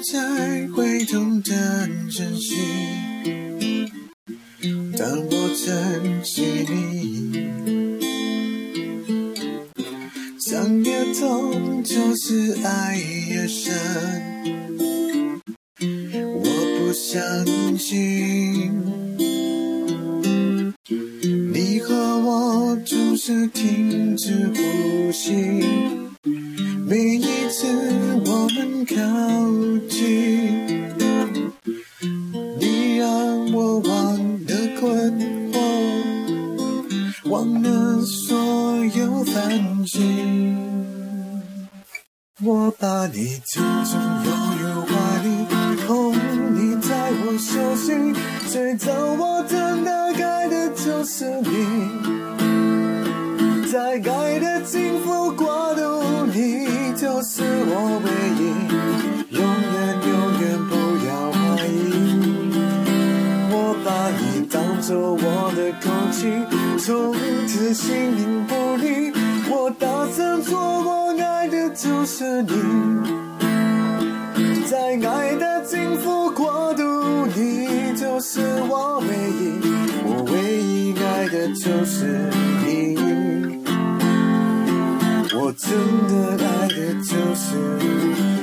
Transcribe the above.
才会懂得珍惜。当我珍惜你，想越痛就是爱越深。我不相信你和我总是停止呼吸，每一次我们靠近，你让我忘了困惑，忘了所有烦心。我把你紧紧拥入怀里，哄你在我手心，最早我等待爱的就是你，在爱的幸福国度，你就是我唯一，永远永远不要怀疑。我把你当作我的空气，从此形影不离。我打算做我爱的就是你，在爱的幸福国度，你就是我唯一，我唯一爱的就是你，我真的爱的就是你。